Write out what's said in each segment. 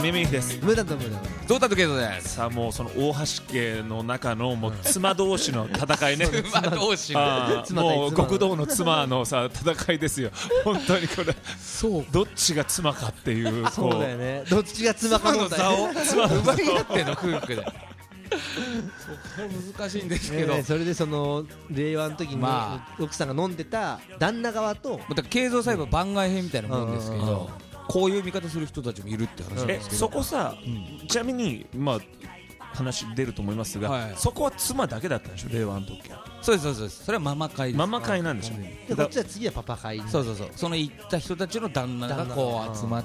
耳です無駄だ無駄だどうだとけどです。 さあもうその大橋家の中のもう妻同士の戦いね妻同士のもう極道の妻のさ戦いですよ本当にこれそうどっちが妻かっていうそうだよねどっちが妻か問題妻の奪い合ってんの夫婦で難しいんですけど、 それでその令和の時に奥さんが飲んでた旦那側とまた経済裁判番外編みたいなもんですけど、こういう見方する人たちもいるって話なんですけど、 そこさ、ちなみにまあ話出ると思いますが、そこは妻だけだったんでしょ令和の時は。 そうですそうです、それはママ会です。 ママ会なんでしょうね。 でこっちは次はパパ会。 そうそうそう、その行った人たちの旦那がこう集まって、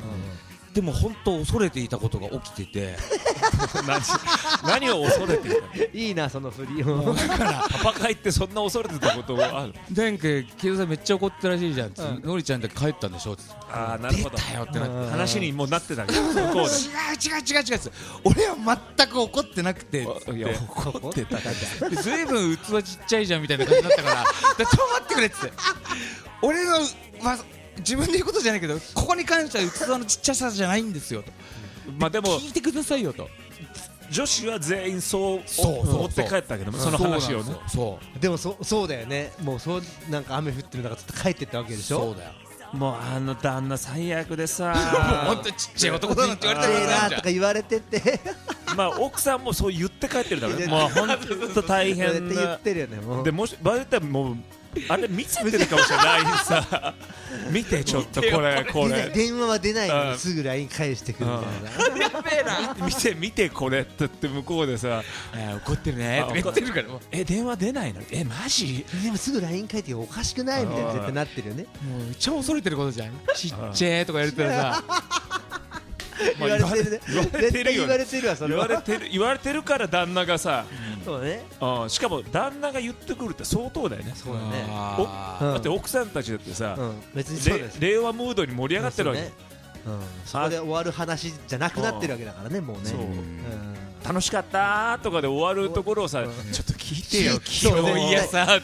でも本当恐れていたことが起きてて何を恐れていたいいなその振りだからパパ会ってそんな恐れてたことがあるなんかケイさんめっちゃ怒ってるらしいじゃん、のりちゃんだけ帰ったんでしょって、 ああなるほど出たよってなって話にもうなってたけど向こうで違う俺は全く怒ってなくて、 いや怒ってたずいぶん器ちっちゃいじゃんみたいな感じだったからちょっと待ってくれっつって、俺の自分で言うことじゃないけどここに関しては器のちっちゃさじゃないんですよと、 まあでも聞いてくださいよと、 女子は全員そう思って帰ったけども、その話をね。 でもそうだよね、もうそうなんか雨降ってる中ずっと帰ってったわけでしょ。 そうだよ、 もうあの旦那最悪でさもうほんとちっちゃい男だなって言われたらとか言われててまあ奥さんもそう言って帰ってるだろうね、もうほんと大変な言ってるよねもう。 でもし場合だったらもうあれ見せてるかもしれないさ見てちょっとこれ電話は出ないのにすぐ LINE 返してくるみたいなやべえな見てこれって言って向こうでさ怒ってるねって言ってるから電話出ないのマジでもすぐ LINE 返っておかしくないみたいな絶対なってるよね。 もうめっちゃ恐れてることじゃん、ちっちゃいとか言われたらさ言われてるね、絶対言われてるわそれは。 言われてるから旦那がさ、 そうね、 しかも旦那が言ってくるって相当だよね。 そうだね、 だって奥さんたちだってさ別にそうです、 令和ムードに盛り上がってるわけ、 そこで終わる話じゃなくなってるわけだからね、もうね。 楽しかったとかで終わるところをさ、ちょっと聞いてよ今日いやさ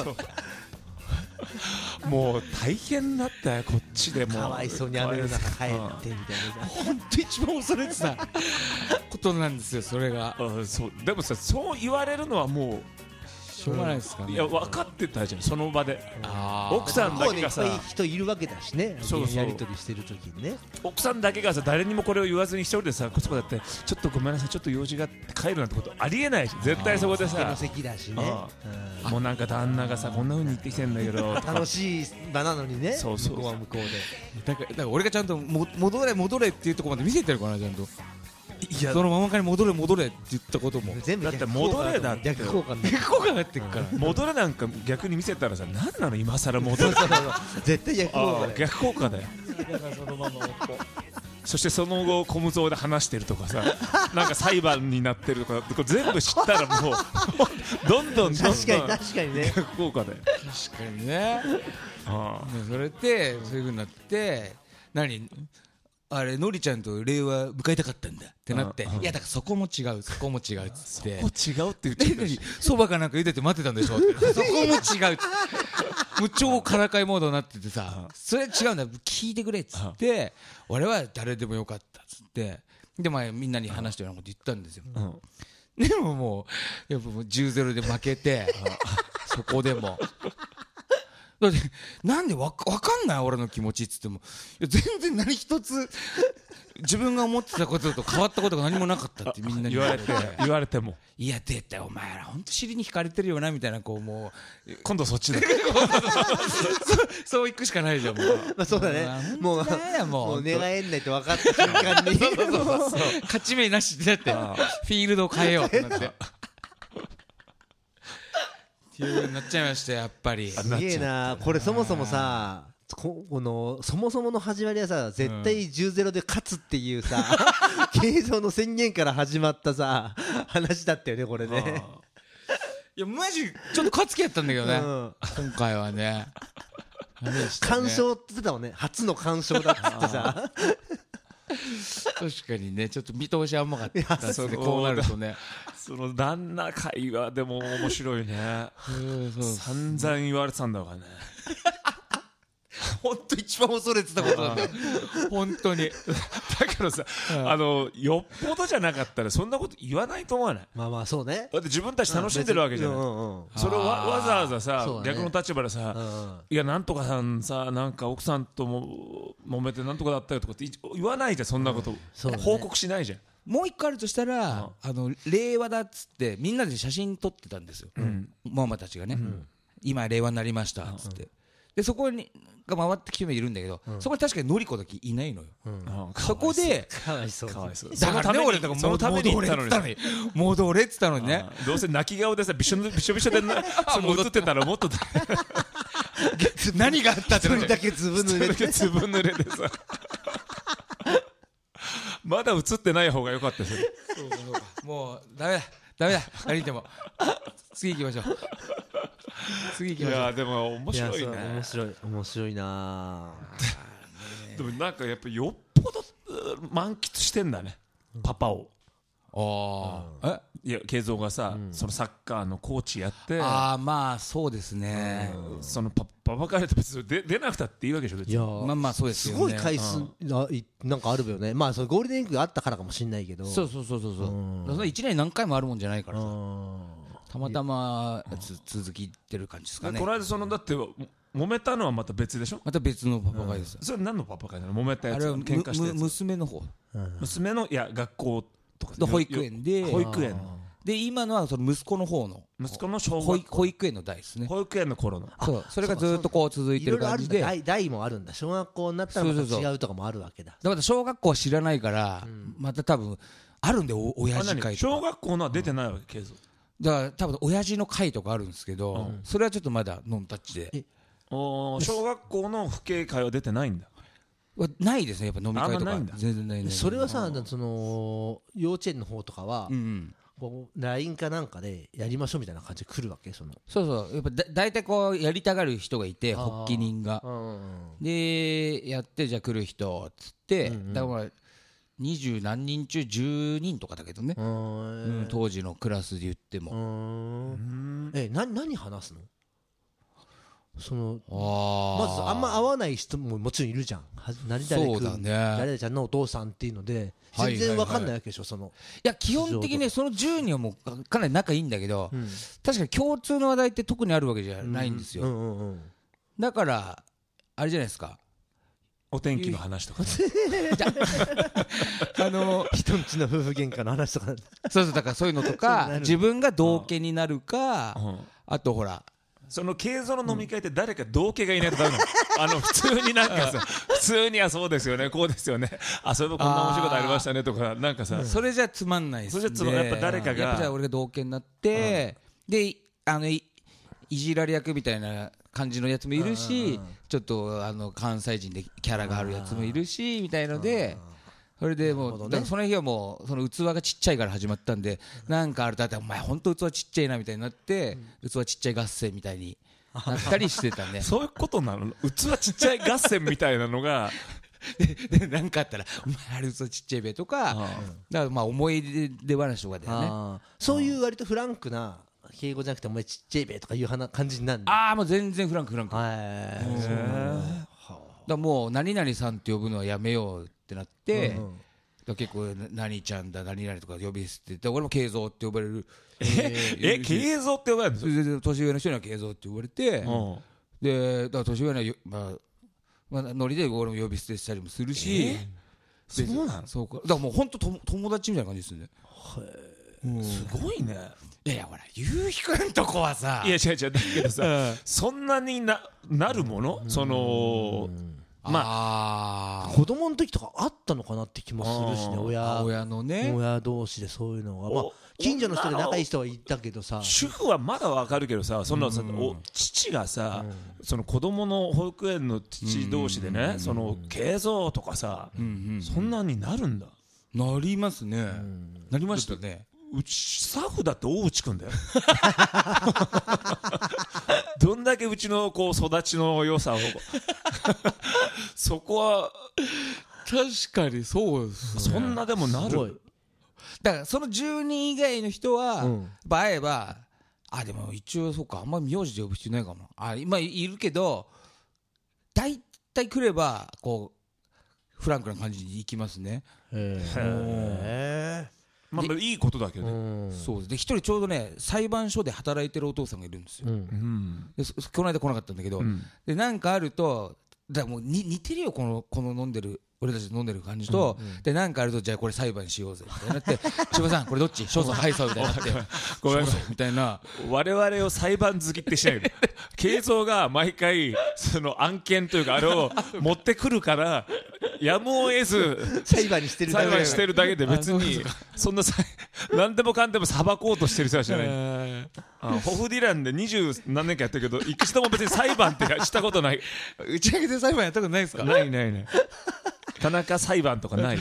もう大変だったよこっちでもかわいそうに雨の中帰ってみたいなさ、 本当一番恐れてたことなんですよそれが。 そうでもさそう言われるのはもうしょうがないですかね。 いや分かってたじゃんその場で。奥さんだけがさいっぱい人いるわけだしね、やり取りしてる時にね。 奥さんだけがさ誰にもこれを言わずに一人でさこそこだってちょっとごめんなさいちょっと用事があって帰るなんてことありえないし、絶対そこでさ酒の席だしね、 もうなんか旦那がさこんな風に言ってきてんだけど楽しい場なのにね、 そう向こうは向こうで。 だから俺がちゃんと戻れっていうところまで見せてるかな、ちゃんと。 いやそのままから戻れって言ったことも全部だって戻れだって逆効果になってくから戻れなんか逆に見せたらさ何なの今更戻れ絶対逆効果だよ。 逆効果だよそしてその後コムゾーで話してるとかさなんか裁判になってるとかこれ全部知ったらもうどんどん確かにね逆効果だよ。 確かにね。それでそういう風になってあれのりちゃんと令和迎えたかったんだってなって、いやだからそこも違うっつってそこ違うって言っちゃったしそばかなんか茹でて待ってたんでしょってそこも違うってもう超からかいモードになっててさ、それ違うんだ聞いてくれっつって俺は誰でもよかったっつってでみんなに話してるようなこと言ったんですよ。でももうやっぱもう 10-0 で負けてそこでもだってなんでわかんない俺の気持ちっつってもいや全然何一つ自分が思ってたことと変わったことが何もなかったってみんなに言われてもいや出たお前ら本当尻に惹かれてるよなみたいなこうもう今度そっちだそう行くしかないじゃんもう。 まあそうだね、もう寝返んないと分かった瞬間に勝ち目なしでだってフィールドを変えようってなってっていう風になっちゃいましたやっぱり。 すげえなこれ。そもそもさそもそもの始まりはさ絶対 10-0 で勝つっていうさ継承の宣言から始まったさ話だったよねこれね。 いやマジちょっと勝つ気やったんだけどね、今回はね完勝って言ってたもんね、初の完勝だっつってさ確かにねちょっと見通し甘かったですねこうなるとね。 その旦那会はでも面白いね散々言われてたんだからね本当一番恐れてたことなんだよ本当にだからさ、よっぽどじゃなかったらそんなこと言わないと思わない。 まあまあそうね。 だって自分たち楽しんでるわけじゃない。それをわざわざさ、 そうだね逆の立場でさ、いやなんとかさんさ、なんか奥さんとも揉めてなんとかだったよとかって言わないじゃん、そんなこと、 そうだね報告しないじゃん。 もう一個あるとしたら、令和だっつってみんなで写真撮ってたんですよ、ママたちがね、今令和になりましたっつって、でそこにが回ってきてもいるんだけど、そこに確かにのりこだけいないのよ、そこでかわいそう。 かわいそう。 だからね俺だからそのために行ったのにさ、 戻れっつったのにね、 どうせ泣き顔でさびしょびしょでその映ってたらもっと何があったって一人だけずぶ濡れて。 ずぶ濡れでさまだ映ってない方が良かったですよ。 もうダメだ何言っても次行きましょういやでも面白いね。 面白いな。 でもなんかやっぱよっぽど満喫してんだね、パパを。いや慶三がさ、そのサッカーのコーチやって、 まあそうですね、 そのパパから別に出なくたっていいわけでしょ別に。 いやまあそうですよね、 すごい回数なんかあるよね。まあそれゴールデンウィークがあったからかもしれないけど。 そうその1年何回もあるもんじゃないからさ、たまたま続きってる感じですかね。 この間そのだって揉めたのはまた別でしょ。 また別のパパ会です、 それ何のパパ会なの？揉めたやつ、 あれは喧嘩したやつ。 娘の方、 娘のいや学校とか保育園で、今のはその息子の方の息子の小学校保育園の代ですね。 保育園の頃の。 それがずっとこう続いてる感じで、 代もあるんだ。小学校になったらまた違うとかもあるわけだ。 だから小学校は知らないから、また多分あるんで親父会とか。 小学校のは出てないわけ、継続。 だから多分親父の会とかあるんですけど、それはちょっとまだノンタッチで。 小学校の父兄会は出てないんだ。 ないですね、やっぱ飲み会とか全然ない。 それはさ、その幼稚園の方とかはこう LINE かなんかでやりましょうみたいな感じで来るわけ。 そうやっぱだいたいこうやりたがる人がいて、発起人がでやって、じゃあ来る人っつって、だから20何人中10人とかだけどね、当時のクラスで言っても。 何話すの？まずあんま会わない人ももちろんいるじゃん。誰々ちゃんのお父さんっていうので全然わかんないわけでしょ。いや基本的にその10人はもうかなり仲いいんだけど、確かに共通の話題って特にあるわけじゃないんですよ。だからあれじゃないですか、 お天気の話とか人んちの夫婦喧嘩の話とか。 そうだからそういうのとか自分が同家になるか、あとほらその慶三の飲み会って誰か同家がいないとダメなの。普通になんかさ、普通にはそうですよね、こうですよね、そういえばこんな面白いことありましたねとか、なんかさ、 それじゃつまんないですね。 それじゃやっぱ誰かがやっぱじゃあ俺が同家になって、でいじられ役みたいな感じのやつもいるし、ちょっと関西人でキャラがあるやつもいるしみたいので、それでもうその日はもうその器がちっちゃいから始まったんで、なんかあるとお前本当器ちっちゃいなみたいになって、器ちっちゃい合戦みたいになったりしてたね。 そういうことなの？器ちっちゃい合戦みたいなのがでなんかあったらお前あれ器ちっちゃいべとか、だからまあ思い出話とかだよね。 そういう割とフランクな敬語じゃなくてお前ちっちゃいべとかいう感じになるんだ。 もう全然フランク。だからもう何々さんって呼ぶのはやめようってなって、結構何ちゃんだ何々とか呼び捨てて、俺も慶三って呼ばれる。 慶三って呼ばれるの？年上の人には慶三って呼ばれて、でだから年上にはノリで俺も呼び捨てしたりもするし。 そうなの？ そうか。だからもう本当友達みたいな感じですね。 すごいね。 いやほらゆうひくんとこはさ、 いや違うだけどさ、そんなになるもの？その子供の時とかあったのかなって気もするしね。 親のね、 親同士でそういうのが、近所の人で仲いい人はいたけどさ、 主婦はまだわかるけどさ、そんな父がさ、その子供の保育園の父同士でね、その慶三とかさ、そんなになるんだ。 なりますね。なりましたね。 うちスタッフだって大内くんだよ。どんだけうちのこう育ちの良さをそこは確かにそうですね。 そんなでもなる。 だからその10人以外の人は会えば、でも一応そうか、あんまり名字で呼ぶ人いないかも。今いるけど大対来ればこうフランクな感じに行きますね。 まあいいことだけどね。 そうです。で一人ちょうどね裁判所で働いてるお父さんがいるんですよ。でこの間来なかったんだけど、でなんかあるとだからもう似てるよこの飲んでる俺たち飲んでる感じと、でなんかあるとじゃあこれ裁判しようぜみたいになって千葉さんこれどっち勝訴敗訴みたいになってごめんみたいな。 我々を裁判好きってしないで慶三が毎回その案件というかあれを持ってくるからやむを得ず裁判にしてるだけ裁判してるだけで別にそんな何でもかんでも裁こうとしてる人はじゃない。ホフディランで20何年かやったけど一度も別に裁判ってしたことない。 打ち上げで裁判やったことないですか？ ない田中裁判とかない。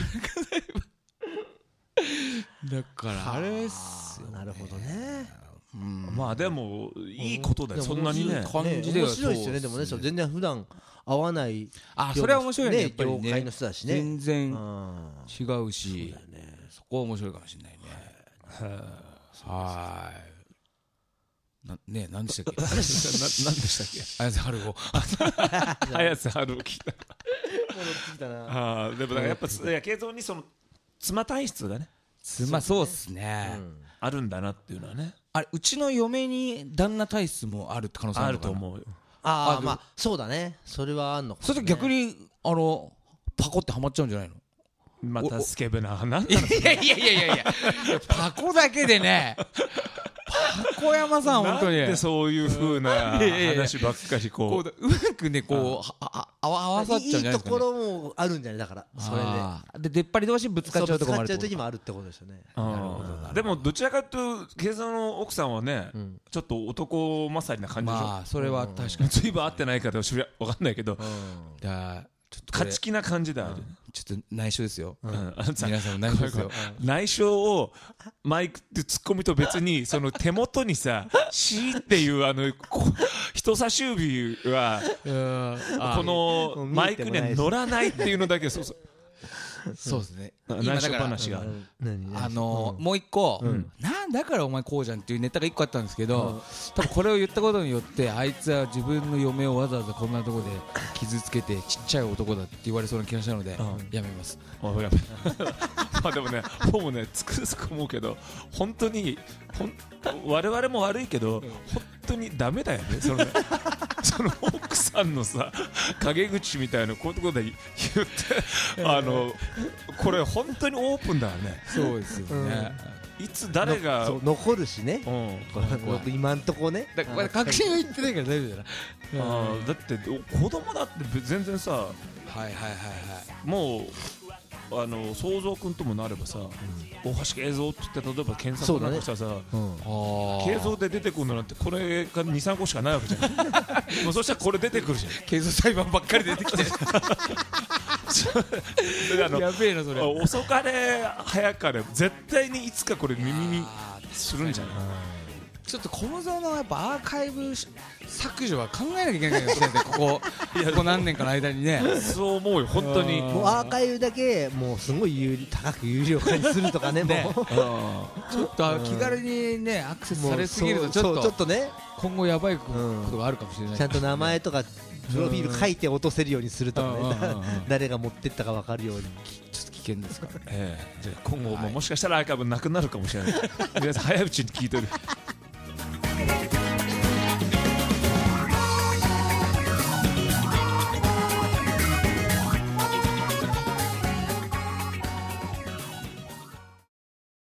だからあれっすよ。 なるほどね。 まあでもいいことだよ。そんなにね感じでは面白いですよね。でもね全然普段会わないそれは面白いね。やっぱりね業界の人だしね。 全然違うしそこは面白いかもしれないね。はい。ね何でしたっけ？何でしたっけ？綾瀬はる子。 綾瀬はる子聞いた。 でもだからやっぱ慶三にその妻体質がねそうっすね、 あるんだなっていうのはね。 あれうちの嫁に旦那体質もあるって可能性あるのかな？ あると思うよ。 まあそうだね。それはあんのかもね。 それと逆にパコってハマっちゃうんじゃないの？ またスケベななんいやパコだけでねパコ山さん本当になんでそういう風な話ばっかりこううまくねこう合わさっちゃうんじゃないですかね。 いいところもあるんじゃないだからそれで出っ張り同士ぶつかっちゃうところもある。 ぶつかっちゃう時もあるってことですよね。 でもどちらかというと慶三の奥さんはねちょっと男勝りな感じでしょ。 まあそれは確かに随分合ってないかわかんないけど勝ち気な感じだ。 ちょっと内緒ですよ。 皆さん内緒ですよ。 内緒をマイクってツッコミと別にその手元にさ「し」っていう人差し指はこのマイクには乗らないっていうのだけ。 そうですね。 内緒話がもう一個だからお前こうじゃんっていうネタが一個あったんですけど、多分これを言ったことによってあいつは自分の嫁をわざわざこんなところで傷つけてちっちゃい男だって言われそうな気がしたのでやめます。 まあでもね僕もねつくづく思うけど本当に我々も悪いけど本当にダメだよね。その奥さんのさ陰口みたいなこういうところで言ってこれ本当にオープンだよね。 そうですよね。 いつ誰が残るしね。今んとこね。 確信は言ってないから大丈夫だな。 だって子供だって全然さもう想像君ともなればさ大橋慶三って言って例えば検索なんかしたらさ慶三で出てくるのなんてこれが 2,3 個しかないわけじゃん。もうそしたらこれ出てくるじゃん。 慶三裁判ばっかり出てきてやべえなそれ。 遅かれ早かれ絶対にいつかこれ耳にするんじゃない。 ちょっとこのぞのやっぱアーカイブ削除は考えなきゃいけないかもしれない。ここ何年かの間にね。 そう思うよ本当に。 もうアーカイブだけもうすごい高く有料化にするとかね。もうちょっと気軽にねアクセスされすぎるとちょっとね今後やばいことがあるかもしれない。 ちゃんと名前とかプロフィール書いて落とせるようにするとかね。誰が持ってったか分かるように。 ちょっと危険ですから。 じゃあ今後もしかしたらアーカイブなくなるかもしれない。皆さん早いうちに聞いてる。